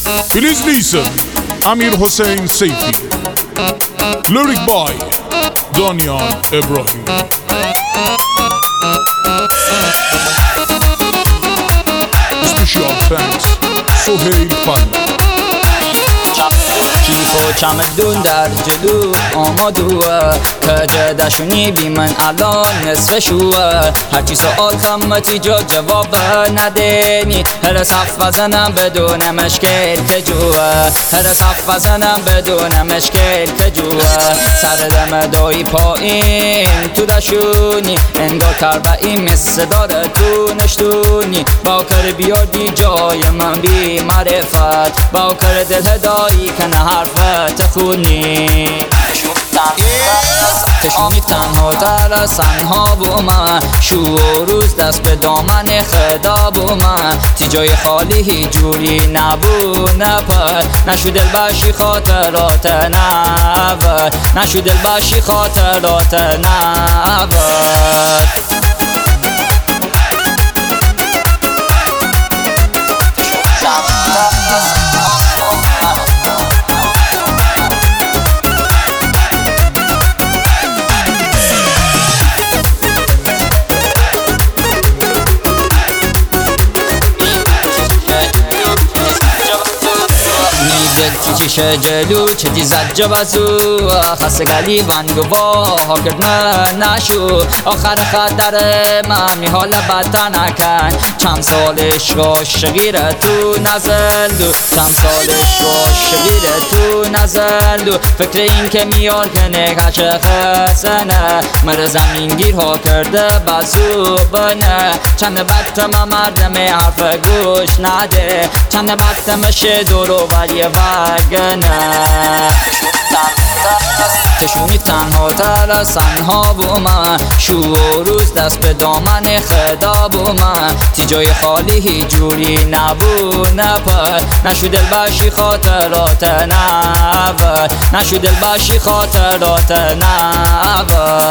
Please listen, Amir Hossein Seifi. Lyric by Donian Ibrahim. Special thanks, Sohail Fahmy. کیف و چمدون در جلو آمدوه که جدشونی بی من الان نصفشوه هرچی سؤال خمتی جا جواب ندینی هر صف بزنم بدون مشکل که جوه هر صف بزنم بدون مشکل که جوه سر دم دایی پایین تو دشونی انگار کربعی مثل داره تو نشتونی باکر بیادی جای من بی معرفت باکر دل هدایی که نه حرفت خونی چشمونی تنها تر از تنها با من شو و روز دست به دامن خدا با من تی جای خالی هیچ جوری نبو نپر نشو دل باشی خاطرات نبر نشو دل باشی خاطرات نبر چه جلو چه زجه بزو خستگلی ونگو با کرد من نشو آخر خطر من می حال بدتر نکن چند سالش عاشقیره تو نزندو چند سالش عاشقیره تو نزندو فکر این که میار که نگهش خسنه مر زمینگیر ها کرده بزو بنه چند بدتم مردم حرف گوش نده چند بدتم شدورو ولی چشمونی تنها تر از تنها با من شو و روز دست به دامن خدا با من تی جای خالی هیچ جوری نبو نپر نشو دل باشی خاطرات نبر نشو دل باشی خاطرات نبر